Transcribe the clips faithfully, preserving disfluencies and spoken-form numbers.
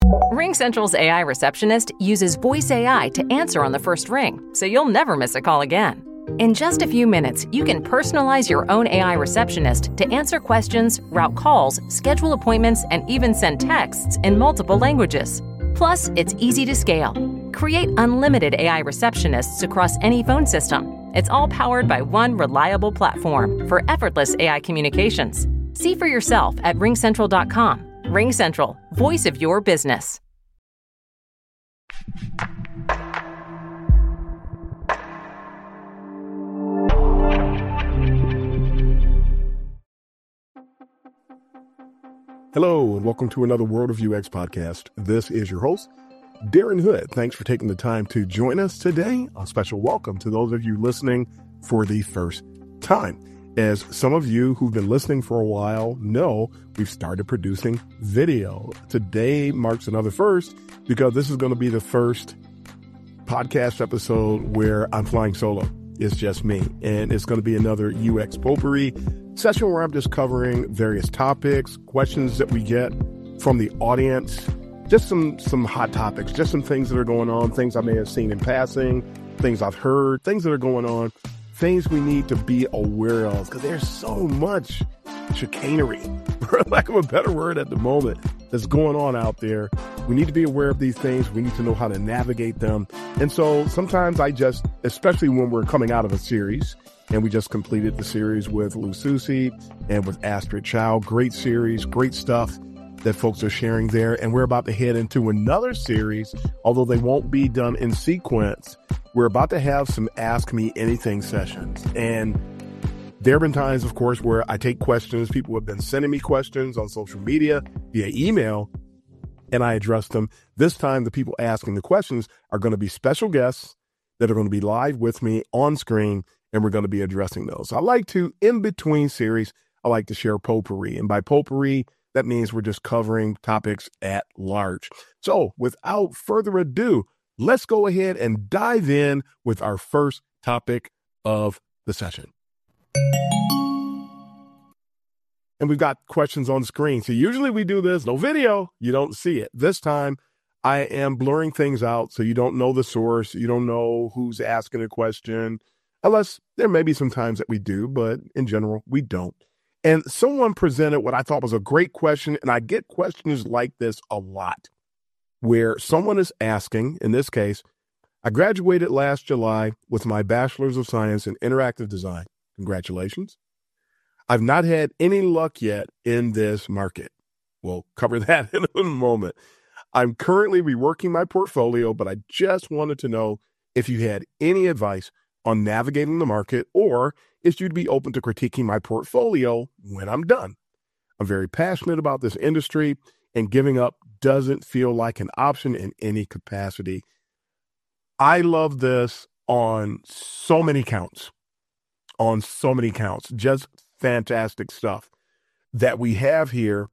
RingCentral's A I receptionist uses voice A I to answer on the first ring, so you'll never miss a call again. In just a few minutes, you can personalize your own A I receptionist to answer questions, route calls, schedule appointments, and even send texts in multiple languages. Plus, it's easy to scale. Create unlimited A I receptionists across any phone system. It's all powered by one reliable platform for effortless A I communications. See for yourself at ring central dot com. RingCentral, voice of your business. Hello, and welcome to another World of U X podcast. This is your host, Darren Hood. Thanks for taking the time to join us today. A special welcome to those of you listening for the first time. As some of you who've been listening for a while know, we've started producing video. Today marks another first because this is going to be the first podcast episode where I'm flying solo. It's just me. And it's going to be another U X potpourri session where I'm just covering various topics, questions that we get from the audience, just some, some hot topics, just some things that are going on, things I may have seen in passing, things I've heard, things that are going on. Things we need to be aware of because there's so much chicanery, for lack of a better word at the moment, that's going on out there. We need to be aware of these things. We need to know how to navigate them. And so sometimes I just, especially when we're coming out of a series, and we just completed the series with Lou Susi and with Astrid Chow, great series, great stuff that folks are sharing there. And we're about to head into another series, although they won't be done in sequence. We're about to have some Ask Me Anything sessions. And there have been times, of course, where I take questions. People have been sending me questions on social media via email, and I address them. This time, the people asking the questions are going to be special guests that are going to be live with me on screen, and we're going to be addressing those. I like to, in between series, I like to share potpourri. And by potpourri, that means we're just covering topics at large. So without further ado, let's go ahead and dive in with our first topic of the session. And we've got questions on the screen. So usually we do this, no video, you don't see it. This time I am blurring things out so you don't know the source, you don't know who's asking a question, unless there may be some times that we do, but in general, we don't. And someone presented what I thought was a great question, and I get questions like this a lot, where someone is asking, in this case, I graduated last July with my Bachelor's of Science in Interactive Design. Congratulations. I've not had any luck yet in this market. We'll cover that in a moment. I'm currently reworking my portfolio, but I just wanted to know if you had any advice on navigating the market, or if you'd be open to critiquing my portfolio when I'm done. I'm very passionate about this industry, and giving up doesn't feel like an option in any capacity. I love this on so many counts, on so many counts, just fantastic stuff that we have here.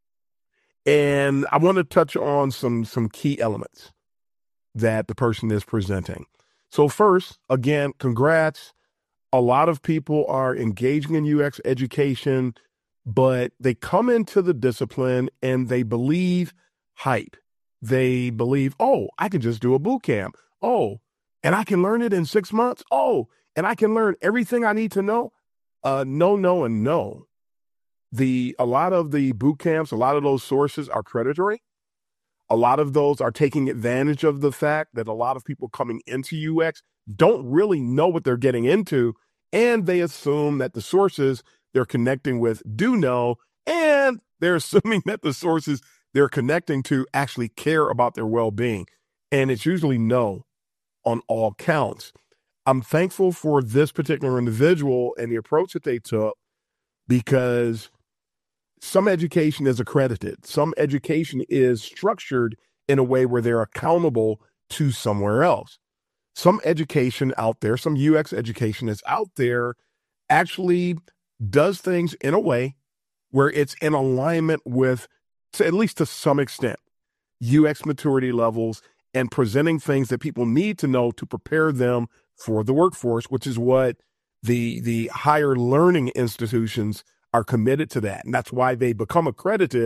And I want to touch on some, some key elements that the person is presenting. So first, again, congrats. A lot of people are engaging in U X education, but they come into the discipline and they believe hype. They believe, oh, I can just do a boot camp. Oh, and I can learn it in six months. Oh, and I can learn everything I need to know. Uh, no, no, and no. The, a lot of the boot camps, a lot of those sources are predatory. A lot of those are taking advantage of the fact that a lot of people coming into U X don't really know what they're getting into, and they assume that the sources they're connecting with do know, and they're assuming that the sources they're connecting to actually care about their well-being. And it's usually no on all counts. I'm thankful for this particular individual and the approach that they took, because some education is accredited. Some education is structured in a way where they're accountable to somewhere else. Some education out there, some U X education is out there, actually does things in a way where it's in alignment with, to, at least to some extent, U X maturity levels and presenting things that people need to know to prepare them for the workforce, which is what the, the higher learning institutions are committed to that. And that's why they become accredited,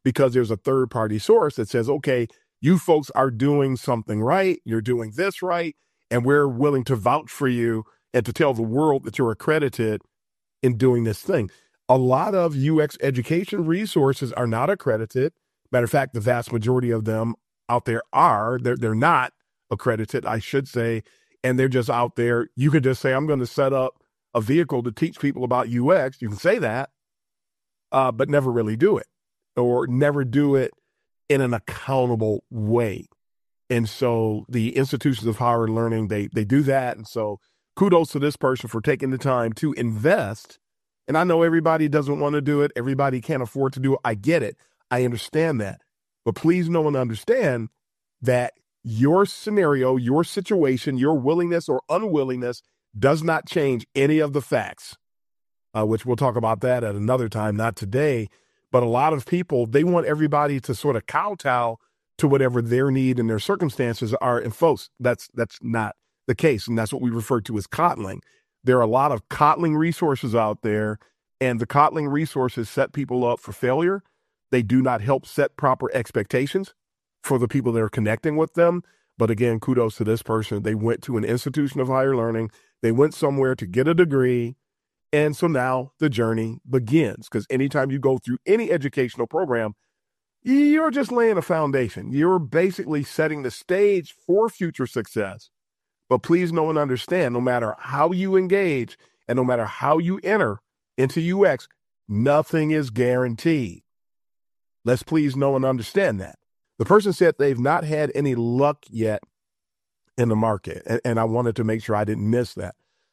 because there's a third-party source that says, okay, you folks are doing something right, you're doing this right, and we're willing to vouch for you and to tell the world that you're accredited in doing this thing. A lot of U X education resources are not accredited. Matter of fact, the vast majority of them out there are. They're, they're not accredited, I should say, and they're just out there. You could just say, I'm going to set up a vehicle to teach people about U X. You can say that, uh, but never really do it, or never do it in an accountable way. And so the institutions of higher learning, they they do that. And so kudos to this person for taking the time to invest. And I know everybody doesn't want to do it. Everybody can't afford to do it. I get it. I understand that. But please know and understand that your scenario, your situation, your willingness or unwillingness does not change any of the facts, uh, which we'll talk about that at another time, not today. But a lot of people, they want everybody to sort of kowtow to whatever their need and their circumstances are. And folks, that's that's not the case. And that's what we refer to as coddling. There are a lot of coddling resources out there, and the coddling resources set people up for failure. They do not help set proper expectations for the people that are connecting with them. But again, kudos to this person. They went to an institution of higher learning. They went somewhere to get a degree. And so now the journey begins, because anytime you go through any educational program, you're just laying a foundation. You're basically setting the stage for future success. But please know and understand, no matter how you engage and no matter how you enter into U X, nothing is guaranteed. Let's please know and understand that. The person said they've not had any luck yet in the market. And, and I wanted to make sure I didn't miss that.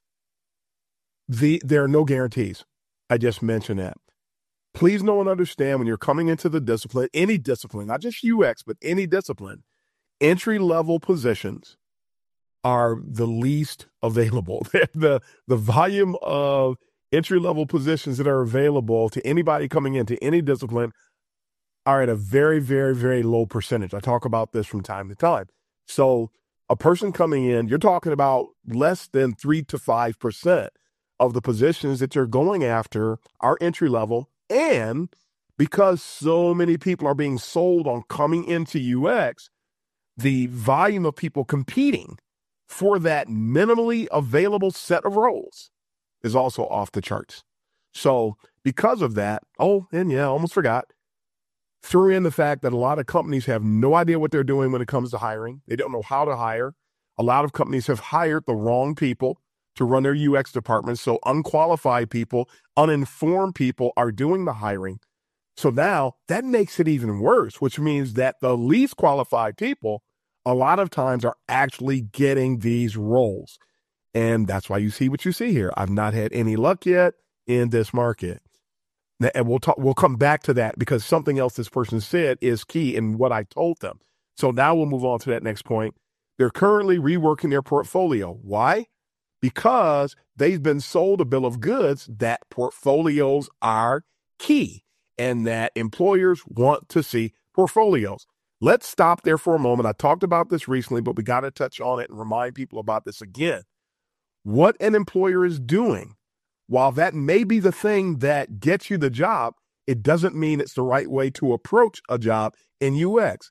The, there are no guarantees. I just mentioned that. Please know and understand, when you're coming into the discipline, any discipline, not just U X, but any discipline, entry-level positions are the least available. the, the volume of entry-level positions that are available to anybody coming into any discipline are at a very, very, very low percentage. I talk about this from time to time. So a person coming in, you're talking about less than three to five percent of the positions that you're going after are entry level. And because so many people are being sold on coming into U X, the volume of people competing for that minimally available set of roles is also off the charts. So because of that, oh, and yeah, I almost forgot, threw in the fact that a lot of companies have no idea what they're doing when it comes to hiring. They don't know how to hire. A lot of companies have hired the wrong people to run their U X departments. So unqualified people, uninformed people are doing the hiring. So now that makes it even worse, which means that the least qualified people a lot of times are actually getting these roles. And that's why you see what you see here. I've not had any luck yet in this market. And we'll talk, we'll come back to that, because something else this person said is key in what I told them. So now we'll move on to that next point. They're currently reworking their portfolio. Why? Because they've been sold a bill of goods that portfolios are key and that employers want to see portfolios. Let's stop there for a moment. I talked about this recently, but we got to touch on it and remind people about this again. What an employer is doing, while that may be the thing that gets you the job, it doesn't mean it's the right way to approach a job in U X.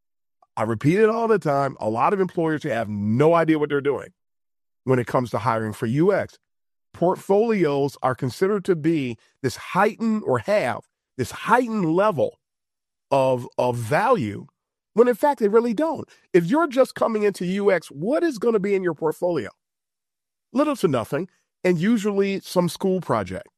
I repeat it all the time. A lot of employers have no idea what they're doing when it comes to hiring for U X. Portfolios are considered to be this heightened or have this heightened level of, of value, when in fact they really don't. If you're just coming into U X, what is going to be in your portfolio? Little to nothing, and usually some school project.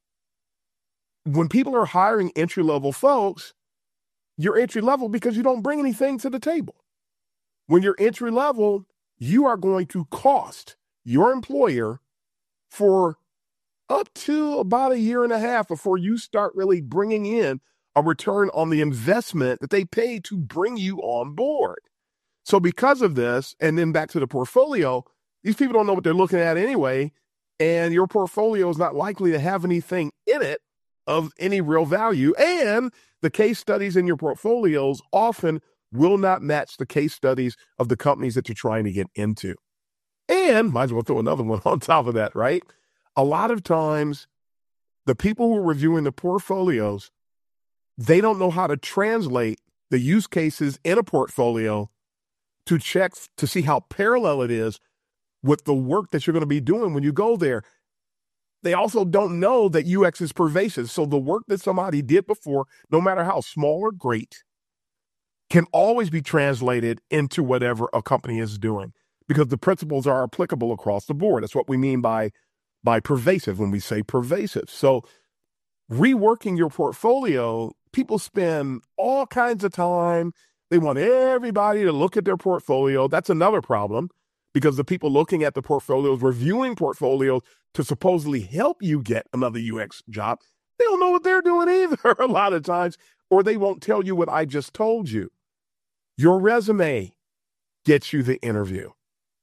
When people are hiring entry-level folks, you're entry-level because you don't bring anything to the table. When you're entry-level, you are going to cost your employer for up to about a year and a half before you start really bringing in a return on the investment that they paid to bring you on board. So because of this, and then back to the portfolio, these people don't know what they're looking at anyway, and your portfolio is not likely to have anything in it of any real value. And the case studies in your portfolios often will not match the case studies of the companies that you're trying to get into. And might as well throw another one on top of that, right? A lot of times, the people who are reviewing the portfolios, they don't know how to translate the use cases in a portfolio to check to see how parallel it is with the work that you're going to be doing when you go there. They also don't know that U X is pervasive. So the work that somebody did before, no matter how small or great, can always be translated into whatever a company is doing because the principles are applicable across the board. That's what we mean by, by pervasive when we say pervasive. So reworking your portfolio, people spend all kinds of time. They want everybody to look at their portfolio. That's another problem because the people looking at the portfolios, reviewing portfolios to supposedly help you get another U X job, they don't know what they're doing either a lot of times, or they won't tell you what I just told you. Your resume gets you the interview.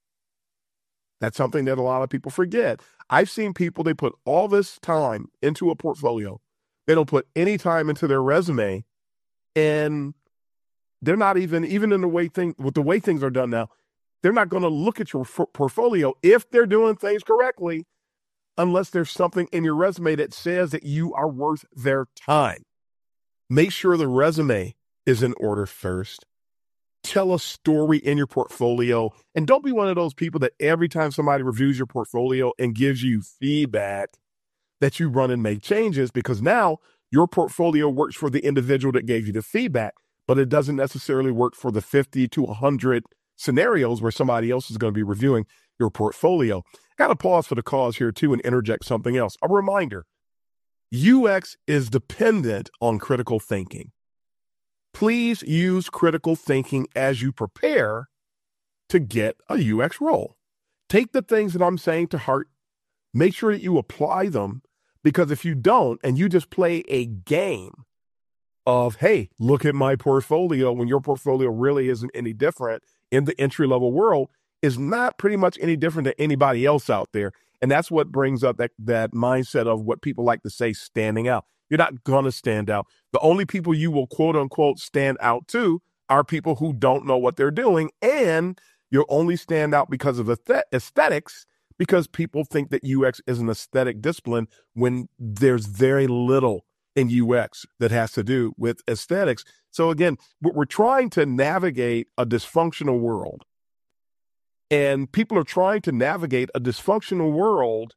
That's something that a lot of people forget. I've seen people, they put all this time into a portfolio. They don't put any time into their resume, and they're not even, even in the way thing, with the way things are done now, they're not going to look at your f- portfolio if they're doing things correctly, unless there's something in your resume that says that you are worth their time. Make sure the resume is in order first. Tell a story in your portfolio, and don't be one of those people that every time somebody reviews your portfolio and gives you feedback that you run and make changes, because now your portfolio works for the individual that gave you the feedback, but it doesn't necessarily work for the fifty to one hundred scenarios where somebody else is going to be reviewing your portfolio. Got to pause for the cause here too and interject something else. A reminder, U X is dependent on critical thinking. Please use critical thinking as you prepare to get a U X role. Take the things that I'm saying to heart. Make sure that you apply them, because if you don't and you just play a game of, hey, look at my portfolio, when your portfolio really isn't any different in the entry-level world, is not pretty much any different than anybody else out there. And that's what brings up that, that mindset of what people like to say, standing out. You're not going to stand out. The only people you will quote unquote stand out to are people who don't know what they're doing. And you'll only stand out because of aesthetics, because people think that U X is an aesthetic discipline when there's very little in U X that has to do with aesthetics. So again, we're trying to navigate a dysfunctional world. And people are trying to navigate a dysfunctional world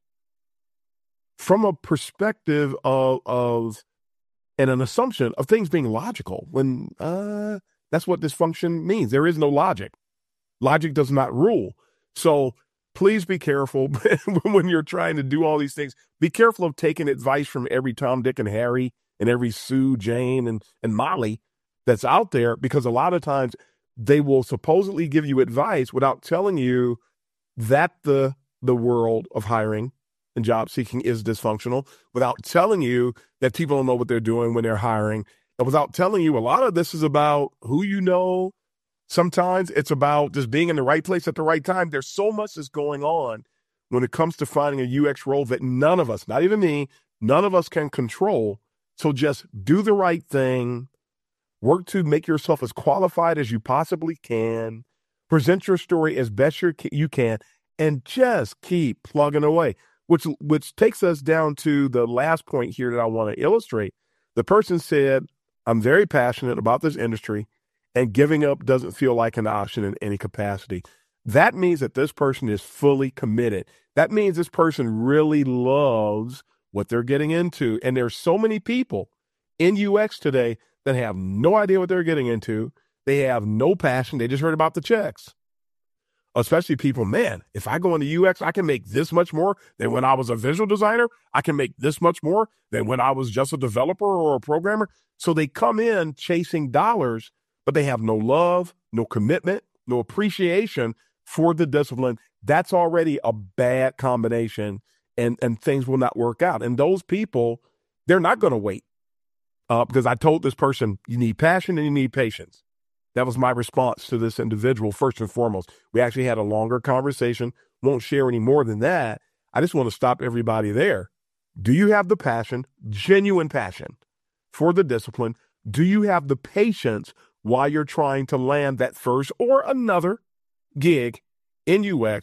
from a perspective of, of and an assumption of things being logical, when uh, that's what dysfunction means. There is no logic. Logic does not rule. So please be careful when you're trying to do all these things. Be careful of taking advice from every Tom, Dick, and Harry and every Sue, Jane, and, and Molly that's out there, because a lot of times they will supposedly give you advice without telling you that the the world of hiring and job seeking is dysfunctional, without telling you that people don't know what they're doing when they're hiring, and without telling you a lot of this is about who you know. Sometimes it's about just being in the right place at the right time. There's so much that's going on when it comes to finding a U X role that none of us, not even me, none of us can control. So just do the right thing. Work to make yourself as qualified as you possibly can. Present your story as best you can, and just keep plugging away, which, which takes us down to the last point here that I want to illustrate. The person said, I'm very passionate about this industry, and giving up doesn't feel like an option in any capacity. That means that this person is fully committed. That means this person really loves what they're getting into. And there's so many people in U X today that have no idea what they're getting into. They have no passion. They just heard about the checks. Especially people, man, if I go into U X, I can make this much more than when I was a visual designer. I can make this much more than when I was just a developer or a programmer. So they come in chasing dollars, but they have no love, no commitment, no appreciation for the discipline. That's already a bad combination, and, and things will not work out. And those people, they're not going to wait uh, because I told this person, you need passion and you need patience. That was my response to this individual, first and foremost. We actually had a longer conversation. Won't share any more than that. I just want to stop everybody there. Do you have the passion, genuine passion for the discipline? Do you have the patience while you're trying to land that first or another gig in U X?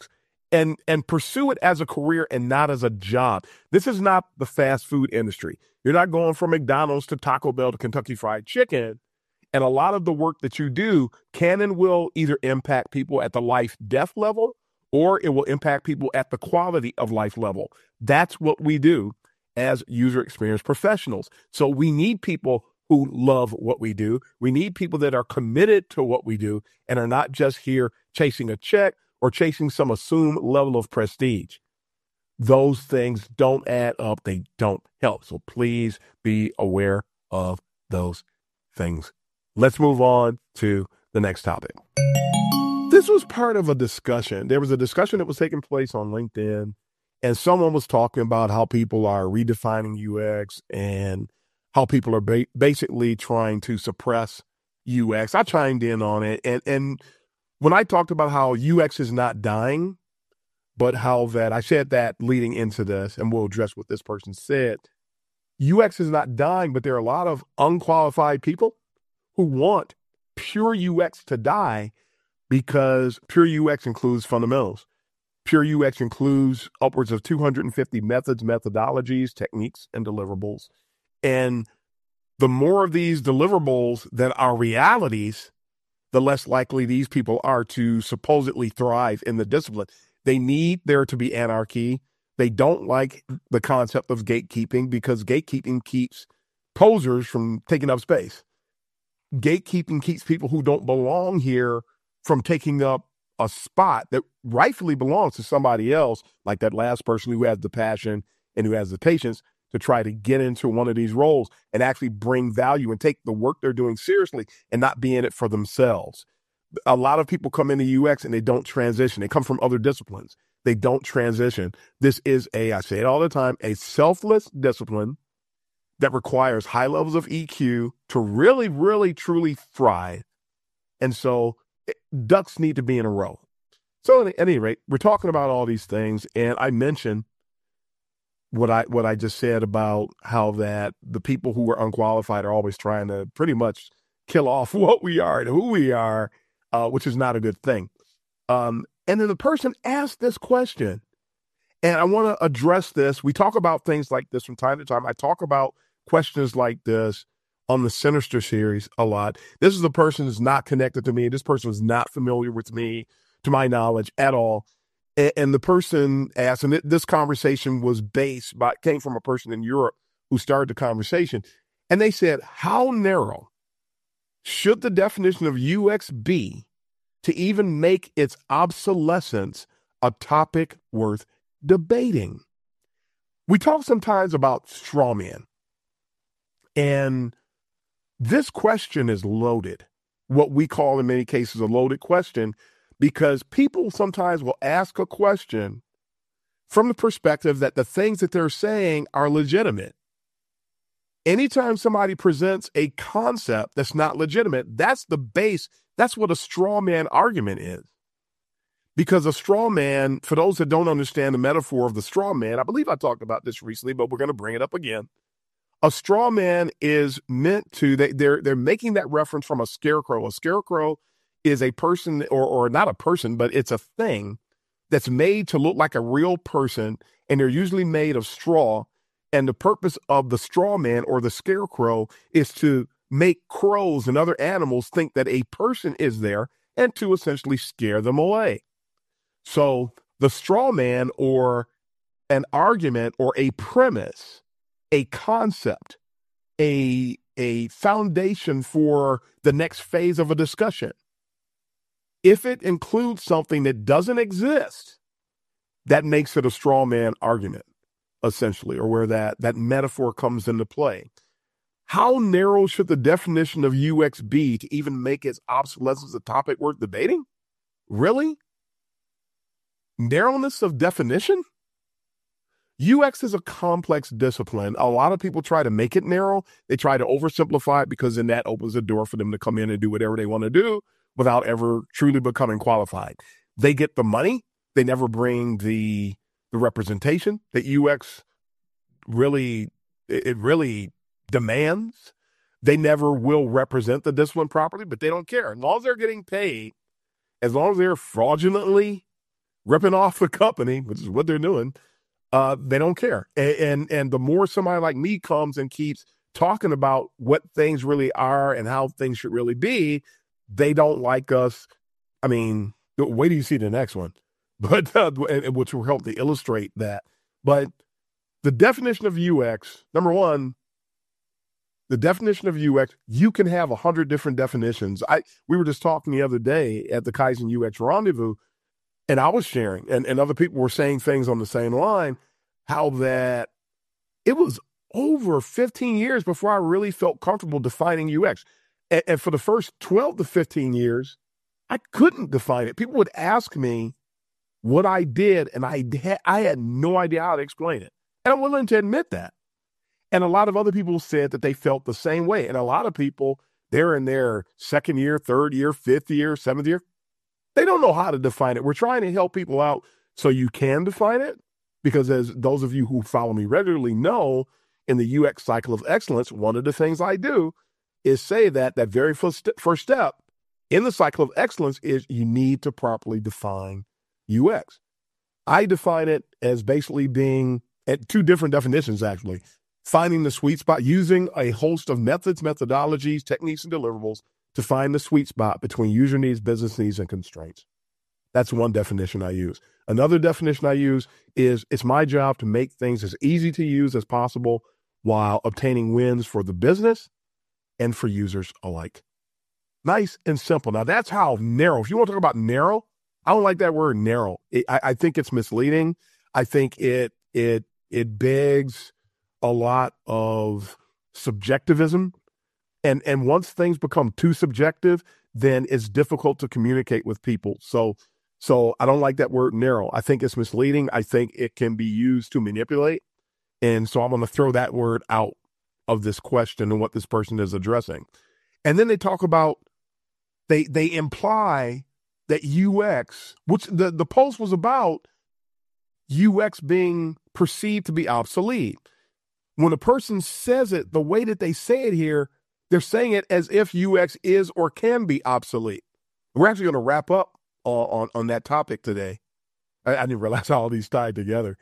and and pursue it as a career and not as a job. This is not the fast food industry. You're not going from McDonald's to Taco Bell to Kentucky Fried Chicken. And a lot of the work that you do can and will either impact people at the life-death level, or it will impact people at the quality of life level. That's what we do as user experience professionals. So we need people who love what we do. We need people that are committed to what we do and are not just here chasing a check or chasing some assumed level of prestige. Those things don't add up. They don't help. So please be aware of those things. Let's move on to the next topic. This was part of a discussion. There was a discussion that was taking place on LinkedIn, and someone was talking about how people are redefining U X and how people are ba- basically trying to suppress U X. I chimed in on it. And, and when I talked about how U X is not dying, but how that I said that leading into this, and we'll address what this person said, U X is not dying, but there are a lot of unqualified people who want pure U X to die because pure U X includes fundamentals. Pure U X includes upwards of two hundred fifty methods, methodologies, techniques, and deliverables. And the more of these deliverables that are realities, the less likely these people are to supposedly thrive in the discipline. They need there to be anarchy. They don't like the concept of gatekeeping because gatekeeping keeps posers from taking up space. Gatekeeping keeps people who don't belong here from taking up a spot that rightfully belongs to somebody else, like that last person who has the passion and who has the patience to try to get into one of these roles and actually bring value and take the work they're doing seriously and not be in it for themselves. A lot of people come into U X and they don't transition. They come from other disciplines. They don't transition. This is a, I say it all the time, a selfless discipline that requires high levels of E Q to really, really, truly thrive. And so ducks need to be in a row. So at any rate, we're talking about all these things. And I mentioned what I what I just said about how that the people who are unqualified are always trying to pretty much kill off what we are and who we are, uh, which is not a good thing. Um, and then the person asked this question. And I want to address this. We talk about things like this from time to time. I talk about questions like this on the Sinister series a lot. This is a person who's not connected to me. This person is not familiar with me, to my knowledge, at all. And, and the person asked, and this conversation was based by, came from a person in Europe who started the conversation. And they said, how narrow should the definition of U X be to even make its obsolescence a topic worth debating? We talk sometimes about straw man, and this question is loaded, what we call in many cases a loaded question, because people sometimes will ask a question from the perspective that the things that they're saying are legitimate. Anytime somebody presents a concept that's not legitimate, that's the base, that's what a straw man argument is. Because a straw man, for those that don't understand the metaphor of the straw man, I believe I talked about this recently, but we're going to bring it up again. A straw man is meant to, they, they're they're making that reference from a scarecrow. A scarecrow is a person, or or not a person, but it's a thing that's made to look like a real person, and they're usually made of straw. And the purpose of the straw man or the scarecrow is to make crows and other animals think that a person is there and to essentially scare them away. So the straw man, or an argument or a premise, a concept, a, a foundation for the next phase of a discussion, if it includes something that doesn't exist, that makes it a straw man argument, essentially, or where that, that metaphor comes into play. How narrow should the definition of U X be to even make its obsolescence a topic worth debating? Really? Narrowness of definition? U X is a complex discipline. A lot of people try to make it narrow. They try to oversimplify it because then that opens the door for them to come in and do whatever they want to do without ever truly becoming qualified. They get the money. They never bring the, the representation that U X really, it really demands. They never will represent the discipline properly, but they don't care. As long as they're getting paid, as long as they're fraudulently ripping off the company, which is what they're doing, uh, they don't care. And, and and the more somebody like me comes and keeps talking about what things really are and how things should really be, they don't like us. I mean, wait till you see the next one, but uh, which will help to illustrate that. But the definition of U X, number one, the definition of U X, you can have a hundred different definitions. I we were just talking the other day at the Kaizen U X Rendezvous, and I was sharing, and, and other people were saying things on the same line, how that it was over fifteen years before I really felt comfortable defining U X. And, and for the first twelve to fifteen years, I couldn't define it. People would ask me what I did, and I had, I had no idea how to explain it. And I'm willing to admit that. And a lot of other people said that they felt the same way. And a lot of people, they're in their second year, third year, fifth year, seventh year. They don't know how to define it. We're trying to help people out so you can define it. Because as those of you who follow me regularly know, in the U X cycle of excellence, one of the things I do is say that that very first first step in the cycle of excellence is you need to properly define U X. I define it as basically being at two different definitions, actually. Finding the sweet spot, using a host of methods, methodologies, techniques, and deliverables to find the sweet spot between user needs, business needs, and constraints. That's one definition I use. Another definition I use is it's my job to make things as easy to use as possible while obtaining wins for the business and for users alike. Nice and simple. Now, that's how narrow. If you want to talk about narrow, I don't like that word narrow. It, I, I think it's misleading. I think it it it begs a lot of subjectivism. And, and once things become too subjective, then it's difficult to communicate with people. So, so I don't like that word narrow. I think it's misleading. I think it can be used to manipulate. And so I'm going to throw that word out of this question and what this person is addressing. And then they talk about, they, they imply that U X, which the, the post was about U X being perceived to be obsolete. When a person says it, the way that they say it here, they're saying it as if U X is or can be obsolete. We're actually going to wrap up on, on, on that topic today. I, I didn't realize how all these tied together.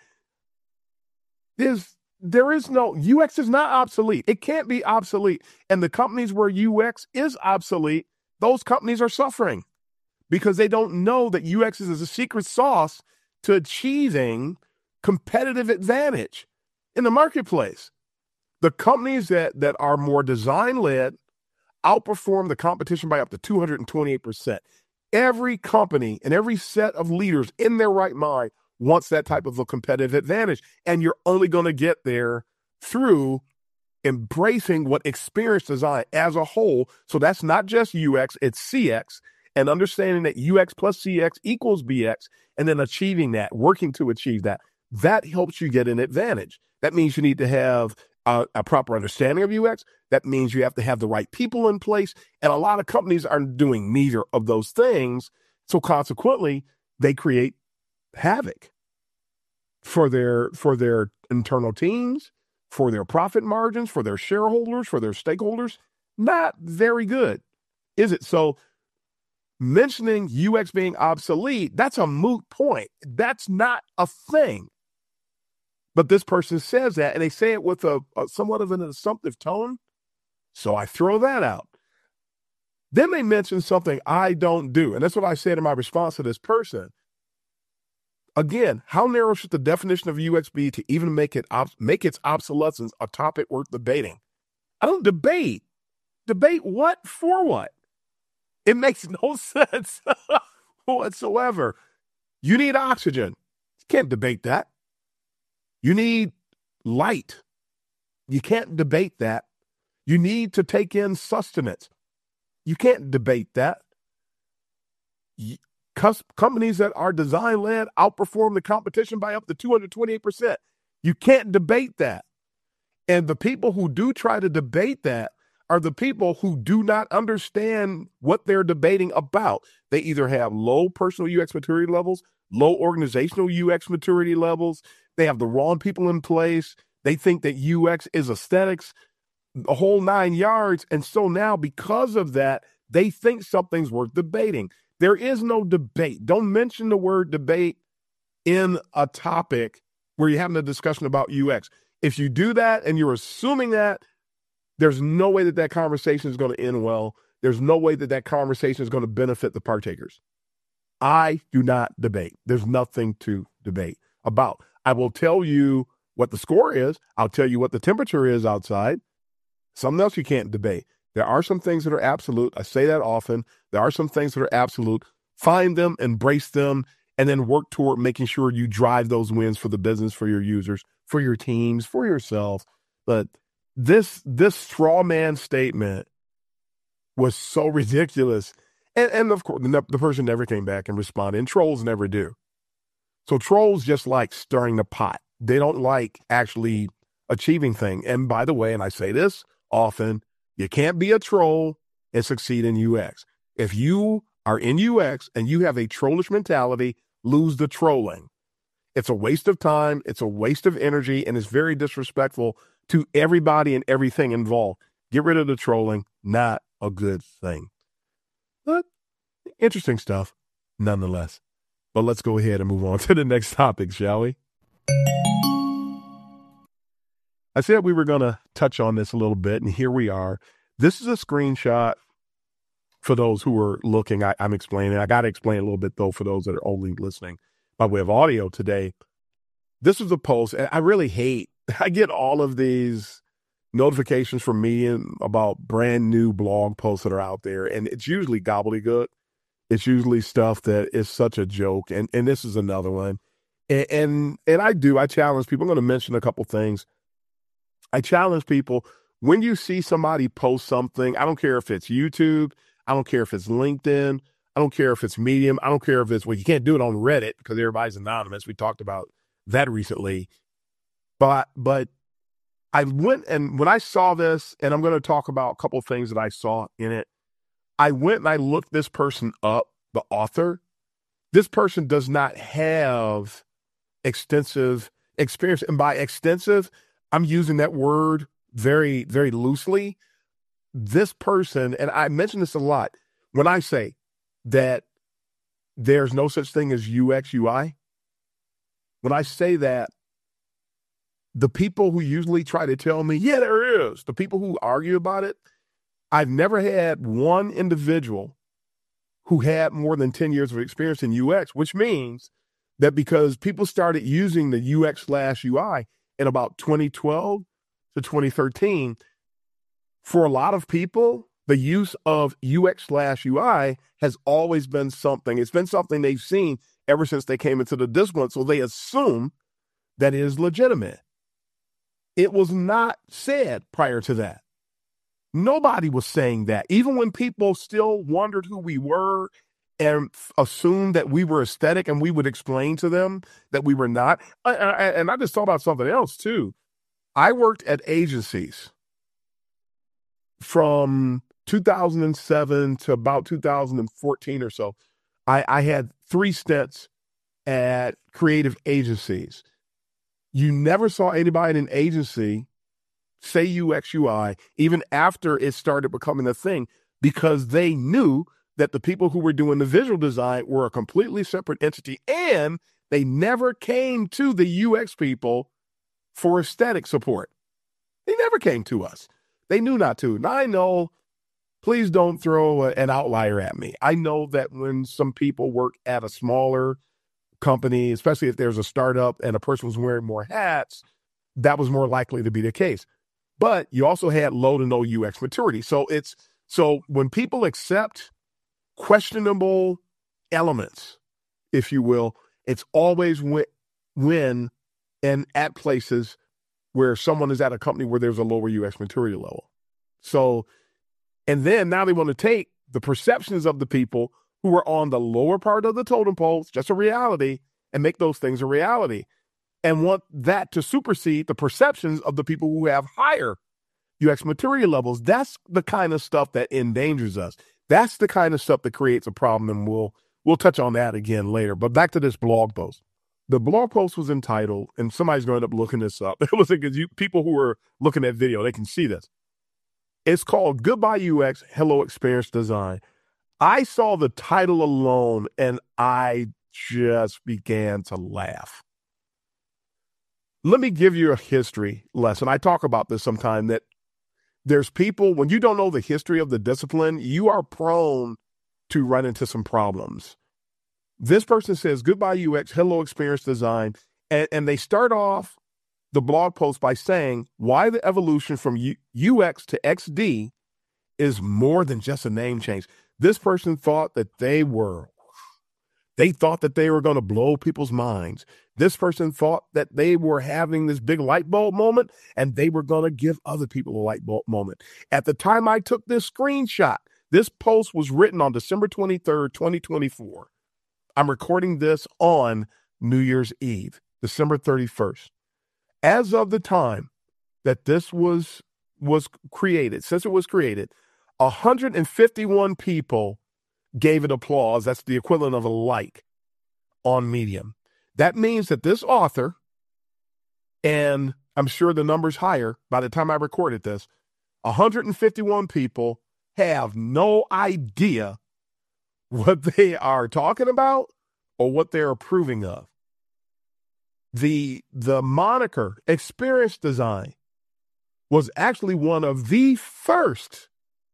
There's, there is no, U X is not obsolete. It can't be obsolete. And the companies where U X is obsolete, those companies are suffering because they don't know that U X is a secret sauce to achieving competitive advantage in the marketplace. The companies that, that are more design-led outperform the competition by up to two hundred twenty-eight percent. Every company and every set of leaders in their right mind wants that type of a competitive advantage. And you're only going to get there through embracing what experience design as a whole. So that's not just U X, it's C X, and understanding that U X plus C X equals B X, and then achieving that, working to achieve that. That helps you get an advantage. That means you need to have a, a proper understanding of U X. That means you have to have the right people in place. And a lot of companies are doing neither of those things. So consequently, they create havoc for their, for their internal teams, for their profit margins, for their shareholders, for their stakeholders. Not very good, is it? So mentioning U X being obsolete, that's a moot point. That's not a thing. But this person says that, and they say it with a, a somewhat of an assumptive tone. So I throw that out. Then they mention something I don't do. And that's what I said in my response to this person. Again, how narrow should the definition of U X be to even make it make its obsolescence a topic worth debating? I don't debate. Debate what for what? It makes no sense whatsoever. You need oxygen. You can't debate that. You need light. You can't debate that. You need to take in sustenance. You can't debate that. You, companies that are design-led outperform the competition by up to two hundred twenty-eight percent. You can't debate that. And the people who do try to debate that are the people who do not understand what they're debating about. They either have low personal U X maturity levels, low organizational U X maturity levels. They have the wrong people in place. They think that U X is aesthetics, a whole nine yards. And so now, because of that, they think something's worth debating. There is no debate. Don't mention the word debate in a topic where you're having a discussion about U X. If you do that and you're assuming that, there's no way that that conversation is going to end well. There's no way that that conversation is going to benefit the partakers. I do not debate. There's nothing to debate about. I will tell you what the score is. I'll tell you what the temperature is outside. Something else you can't debate. There are some things that are absolute. I say that often. There are some things that are absolute. Find them, embrace them, and then work toward making sure you drive those wins for the business, for your users, for your teams, for yourself. But this this straw man statement was so ridiculous. And, and of course, the, the person never came back and responded, and trolls never do. So trolls just like stirring the pot. They don't like actually achieving things. And by the way, and I say this often, you can't be a troll and succeed in U X. If you are in U X and you have a trollish mentality, lose the trolling. It's a waste of time. It's a waste of energy, and it's very disrespectful to everybody and everything involved. Get rid of the trolling. Not a good thing. But interesting stuff nonetheless. But let's go ahead and move on to the next topic, shall we? I said we were going to touch on this a little bit, and here we are. This is a screenshot for those who are looking. I, I'm explaining. I got to explain a little bit, though, for those that are only listening by way of audio today. This is a post, and I really hate, I get all of these notifications from me about brand new blog posts that are out there, and it's usually gobbledygook. It's usually stuff that is such a joke, and, and this is another one. And, and, and I do, I challenge people. I'm going to mention a couple things. I challenge people, when you see somebody post something, I don't care if it's YouTube, I don't care if it's LinkedIn, I don't care if it's Medium, I don't care if it's, well, you can't do it on Reddit because everybody's anonymous. We talked about that recently. But, but I went, and when I saw this, and I'm going to talk about a couple of things that I saw in it, I went and I looked this person up, the author. This person does not have extensive experience. And by extensive, I'm using that word very, very loosely. This person, and I mention this a lot, when I say that there's no such thing as U X, U I, when I say that, the people who usually try to tell me, yeah, there is, the people who argue about it, I've never had one individual who had more than ten years of experience in U X, which means that because people started using the U X slash U I in about twenty twelve to twenty thirteen, for a lot of people, the use of U X slash U I has always been something. It's been something they've seen ever since they came into the discipline, so they assume that it is legitimate. It was not said prior to that. Nobody was saying that. Even when people still wondered who we were and f- assumed that we were aesthetic, and we would explain to them that we were not. I, I, and I just thought about something else too. I worked at agencies from two thousand seven to about two thousand fourteen or so. I, I had three stints at creative agencies. You never saw anybody in an agency say U X, U I, even after it started becoming a thing, because they knew that the people who were doing the visual design were a completely separate entity, and they never came to the U X people for aesthetic support. They never came to us. They knew not to. Now I know, please don't throw a, an outlier at me. I know that when some people work at a smaller company, especially if there's a startup and a person was wearing more hats, that was more likely to be the case. But you also had low to no U X maturity. So it's, so when people accept questionable elements, if you will, it's always when, when and at places where someone is at a company where there's a lower U X maturity level. So, and then now they want to take the perceptions of the people who are on the lower part of the totem pole, it's just a reality, and make those things a reality, and want that to supersede the perceptions of the people who have higher U X maturity levels. That's the kind of stuff that endangers us. That's the kind of stuff that creates a problem, and we'll we'll touch on that again later. But back to this blog post. The blog post was entitled, and somebody's going to end up looking this up. It was because you people who are looking at video, they can see this. It's called Goodbye U X, Hello Experience Design. I saw the title alone, and I just began to laugh. Let me give you a history lesson. I talk about this sometime, that there's people, when you don't know the history of the discipline, you are prone to run into some problems. This person says, goodbye U X, hello experience design. And, and they start off the blog post by saying why the evolution from U- UX to X D is more than just a name change. This person thought that they were, they thought that they were going to blow people's minds. This person thought that they were having this big light bulb moment, and they were going to give other people a light bulb moment. At the time I took this screenshot, this post was written on December twenty-third, twenty twenty-four. I'm recording this on New Year's Eve, December thirty-first. As of the time that this was, was created, since it was created, one hundred fifty-one people gave it applause. That's the equivalent of a like on Medium. That means that this author, and I'm sure the number's higher by the time I recorded this, one hundred fifty-one people have no idea what they are talking about or what they're approving of. The, the moniker experience design was actually one of the first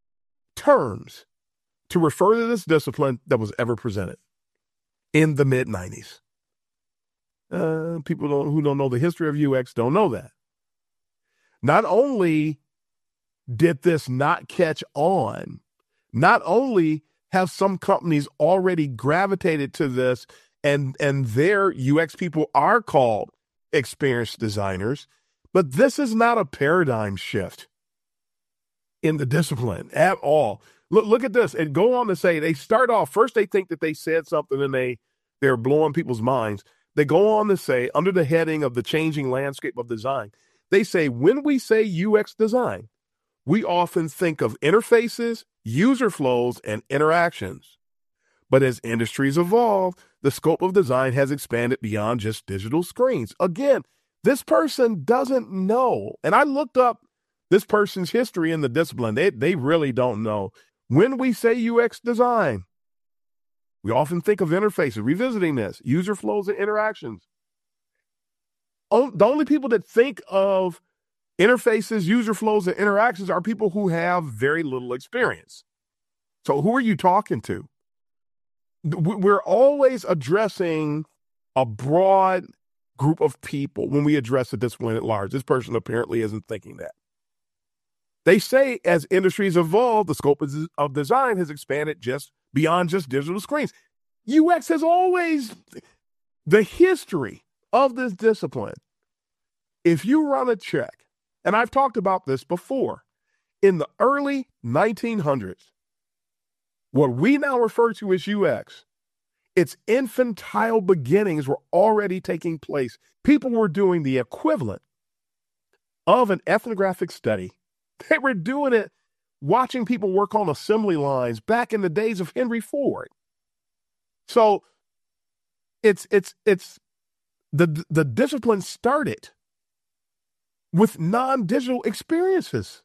terms to refer to this discipline that was ever presented in the mid nineties. Uh, people don't, who don't know the history of U X don't know that. Not only did this not catch on, not only have some companies already gravitated to this, and, and their U X people are called experienced designers, but this is not a paradigm shift in the discipline at all. Look, look at this, and go on to say, they start off, first they think that they said something and they, they're blowing people's minds. They go on to say, under the heading of the changing landscape of design, they say, when we say U X design, we often think of interfaces, user flows, and interactions. But as industries evolve, the scope of design has expanded beyond just digital screens. Again, this person doesn't know. And I looked up this person's history in the discipline. They, they really don't know. When we say U X design, we often think of interfaces, revisiting this, user flows and interactions. Oh, the only people that think of interfaces, user flows, and interactions are people who have very little experience. So who are you talking to? We're always addressing a broad group of people when we address the discipline at large. This person apparently isn't thinking that. They say as industries evolve, the scope of design has expanded just beyond just digital screens. U X has always, the history of this discipline, if you run a check, and I've talked about this before, in the early nineteen hundreds, what we now refer to as U X, its infantile beginnings were already taking place. People were doing the equivalent of an ethnographic study. They were doing it, watching people work on assembly lines back in the days of Henry Ford. So it's it's it's the the discipline started with non-digital experiences.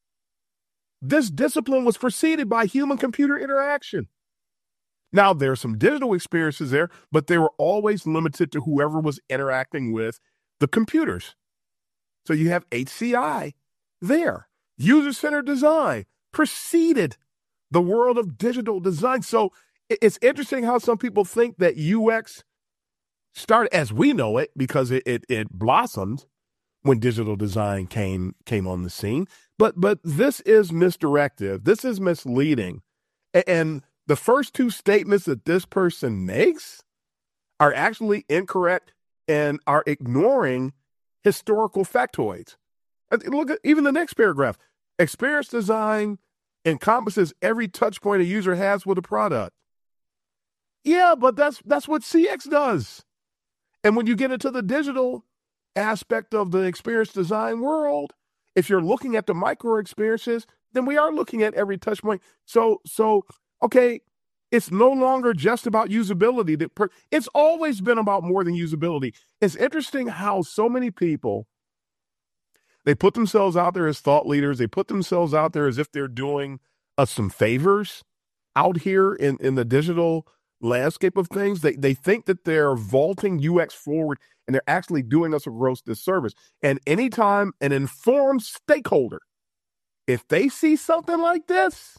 This discipline was preceded by human-computer interaction. Now, there are some digital experiences there, but they were always limited to whoever was interacting with the computers. So you have H C I there. User-centered design preceded the world of digital design. So it's interesting how some people think that U X started as we know it because it, it, it blossomed when digital design came came on the scene. But but this is misdirective. This is misleading. And the first two statements that this person makes are actually incorrect and are ignoring historical factoids. Look at even the next paragraph. Experience design encompasses every touch point a user has with a product. Yeah, but that's that's what C X does. And when you get into the digital aspect of the experience design world, if you're looking at the micro experiences, then we are looking at every touch point. So, so okay, it's no longer just about usability. It's always been about more than usability. It's interesting how so many people, they put themselves out there as thought leaders. They put themselves out there as if they're doing us some favors out here in, in the digital landscape of things. They they think that they're vaulting U X forward, and they're actually doing us a gross disservice. And anytime an informed stakeholder, if they see something like this,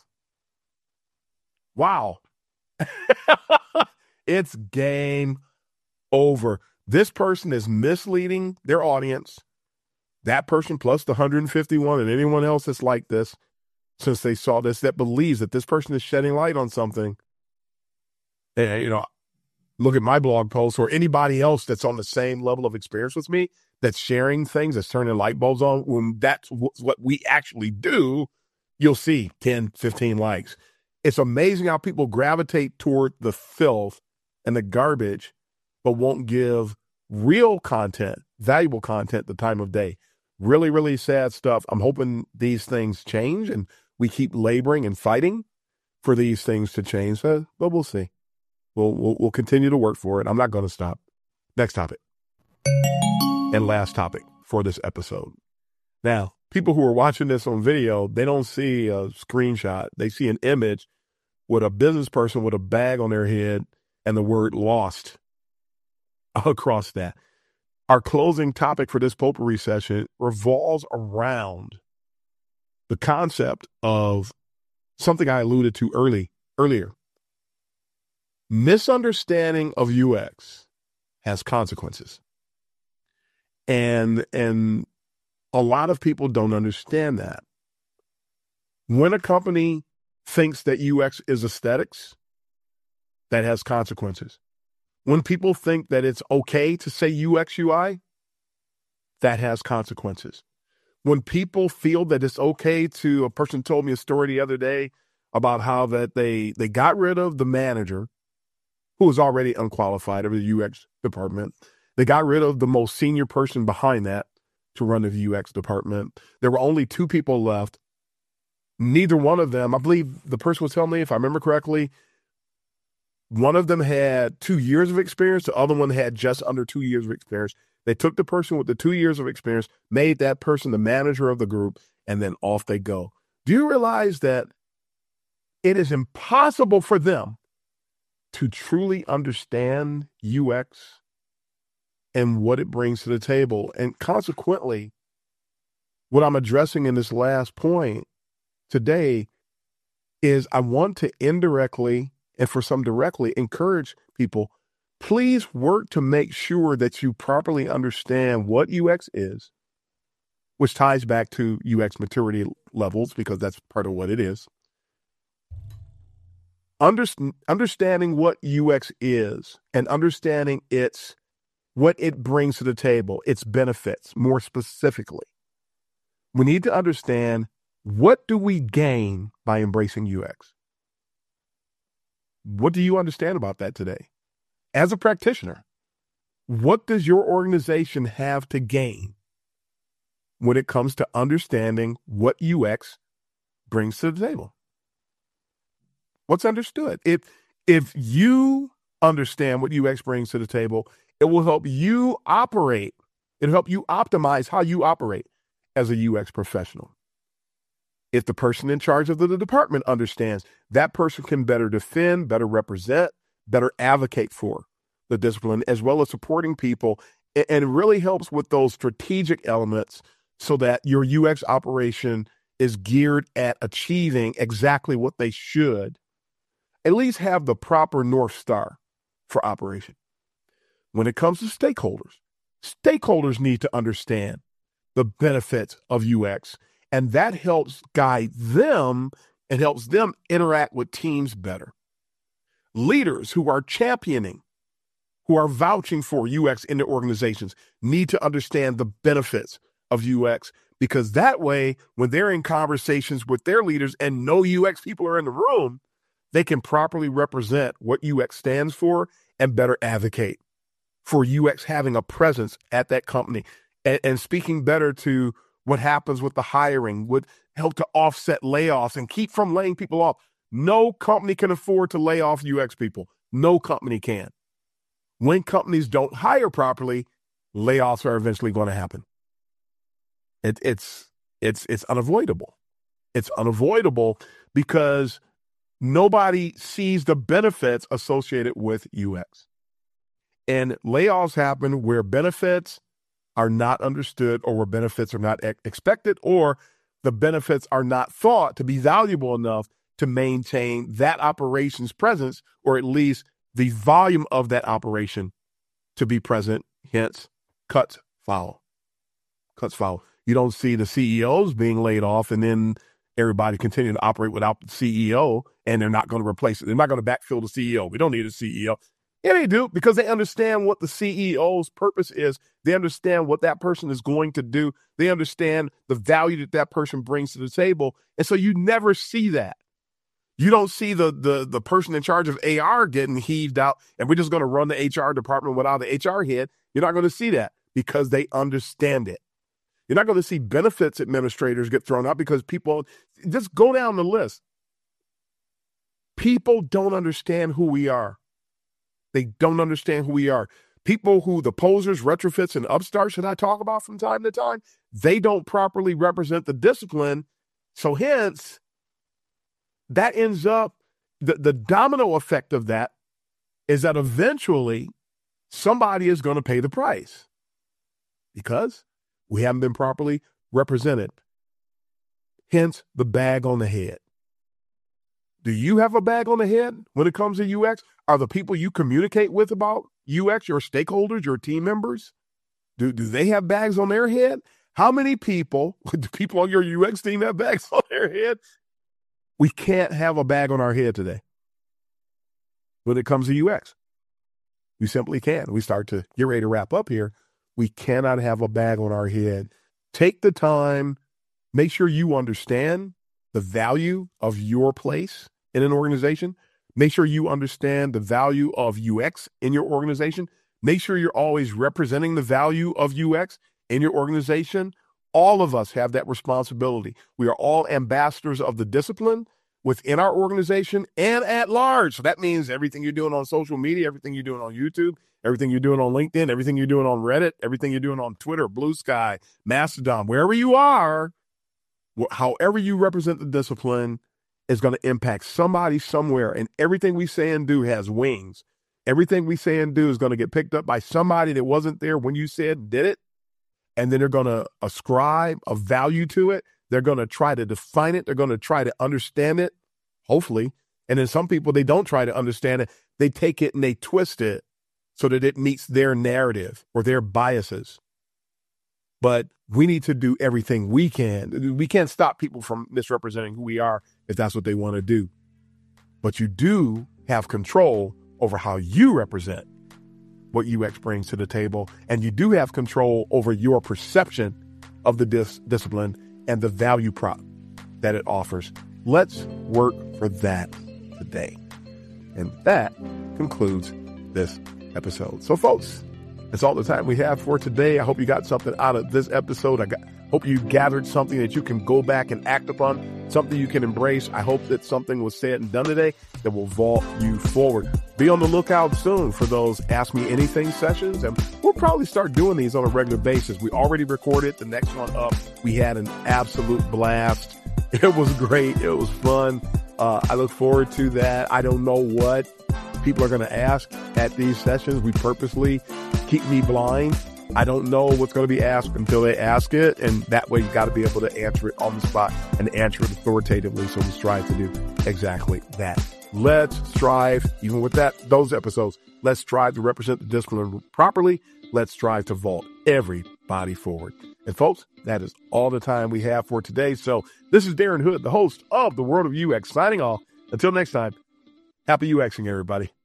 wow, it's game over. This person is misleading their audience. That person plus the one hundred fifty-one and anyone else that's like this, since they saw this, that believes that this person is shedding light on something. And, you know, look at my blog post or anybody else that's on the same level of experience with me, that's sharing things, that's turning light bulbs on. When that's what we actually do, you'll see ten, fifteen likes. It's amazing how people gravitate toward the filth and the garbage, but won't give real content, valuable content, the time of day. Really, really sad stuff. I'm hoping these things change, and we keep laboring and fighting for these things to change, but we'll see. We'll, we'll, we'll continue to work for it. I'm not going to stop. Next topic. And last topic for this episode. Now, people who are watching this on video, they don't see a screenshot. They see an image with a business person with a bag on their head and the word lost across that. Our closing topic for this potpourri session revolves around the concept of something I alluded to early earlier. Misunderstanding of U X has consequences. And, and a lot of people don't understand that. When a company thinks that U X is aesthetics, that has consequences. When people think that it's okay to say U X U I, that has consequences. When people feel that it's okay to, a person told me a story the other day about how that they, they got rid of the manager who was already unqualified of the U X department. They got rid of the most senior person behind that to run the U X department. There were only two people left. Neither one of them, I believe the person was telling me, if I remember correctly, one of them had two years of experience. The other one had just under two years of experience. They took the person with the two years of experience, made that person the manager of the group, and then off they go. Do you realize that it is impossible for them to truly understand U X and what it brings to the table? And consequently, what I'm addressing in this last point today is I want to indirectly, and for some directly, encourage people, please work to make sure that you properly understand what U X is, which ties back to U X maturity levels, because that's part of what it is. Under, understanding what U X is and understanding its, what it brings to the table, its benefits, more specifically. We need to understand, what do we gain by embracing U X? What do you understand about that today? As a practitioner, what does your organization have to gain when it comes to understanding what U X brings to the table? What's understood? If, if you understand what U X brings to the table, it will help you operate. It'll help you optimize how you operate as a U X professional. If the person in charge of the department understands, that person can better defend, better represent, better advocate for the discipline, as well as supporting people. And it really helps with those strategic elements so that your U X operation is geared at achieving exactly what they should, at least have the proper North Star for operation. When it comes to stakeholders, stakeholders need to understand the benefits of U X, and that helps guide them and helps them interact with teams better. Leaders who are championing, who are vouching for U X in their organizations, need to understand the benefits of U X, because that way, when they're in conversations with their leaders and no U X people are in the room, they can properly represent what U X stands for and better advocate for U X having a presence at that company, and, and speaking better to what happens with the hiring, would help to offset layoffs and keep from laying people off. No company can afford to lay off U X people. No company can. When companies don't hire properly, layoffs are eventually going to happen. It, it's, it's, it's unavoidable. It's unavoidable because nobody sees the benefits associated with U X. And layoffs happen where benefits are not understood, or where benefits are not ex- expected, or the benefits are not thought to be valuable enough to maintain that operation's presence, or at least the volume of that operation to be present. Hence, cuts follow. Cuts follow. You don't see the C E Os being laid off and then everybody continue to operate without the C E O, and they're not going to replace it. They're not going to backfill the C E O. We don't need a C E O. Yeah, they do, because they understand what the C E O's purpose is. They understand what that person is going to do. They understand the value that that person brings to the table. And so you never see that. You don't see the the the person in charge of A R getting heaved out, and we're just going to run the H R department without the H R head. You're not going to see that, because they understand it. You're not going to see benefits administrators get thrown out, because people, just go down the list. People don't understand who we are. They don't understand who we are. People who, the posers, retrofits, and upstarts that I talk about from time to time, they don't properly represent the discipline. So hence, that ends up, the, the domino effect of that is that eventually somebody is going to pay the price, because we haven't been properly represented. Hence, the bag on the head. Do you have a bag on the head when it comes to U X? Are the people you communicate with about U X, your stakeholders, your team members, do, do they have bags on their head? How many people, do people on your U X team have bags on their head? We can't have a bag on our head today when it comes to U X. We simply can't. We start to get ready to wrap up here. We cannot have a bag on our head. Take the time. Make sure you understand the value of your place in an organization. Make sure you understand the value of U X in your organization. Make sure you're always representing the value of U X in your organization. All of us have that responsibility. We are all ambassadors of the discipline within our organization and at large. So that means everything you're doing on social media, everything you're doing on YouTube, everything you're doing on LinkedIn, everything you're doing on Reddit, everything you're doing on Twitter, Blue Sky, Mastodon, wherever you are, however you represent the discipline is going to impact somebody somewhere. And everything we say and do has wings. Everything we say and do is going to get picked up by somebody that wasn't there when you said and did it. And then they're going to ascribe a value to it. They're going to try to define it. They're going to try to understand it, hopefully. And then some people, they don't try to understand it. They take it and they twist it so that it meets their narrative or their biases. But we need to do everything we can. We can't stop people from misrepresenting who we are if that's what they want to do. But you do have control over how you represent what U X brings to the table. And you do have control over your perception of the dis- discipline and the value prop that it offers. Let's work for that today. And that concludes this episode. So folks, that's all the time we have for today. I hope you got something out of this episode. I got, hope you gathered something that you can go back and act upon, something you can embrace. I hope that something was said and done today that will vault you forward. Be on the lookout soon for those Ask Me Anything sessions, and we'll probably start doing these on a regular basis. We already recorded the next one up. We had an absolute blast. It was great. It was fun. Uh, I look forward to that. I don't know what people are going to ask at these sessions. We purposely keep me blind. I don't know what's going to be asked until they ask it. And that way you got to be able to answer it on the spot and answer it authoritatively. So we strive to do exactly that. Let's strive, even with that, those episodes, let's strive to represent the discipline properly. Let's strive to vault everybody forward. And folks, that is all the time we have for today. So this is Darren Hood, the host of The World of U X, signing off. Until next time, happy UXing, everybody.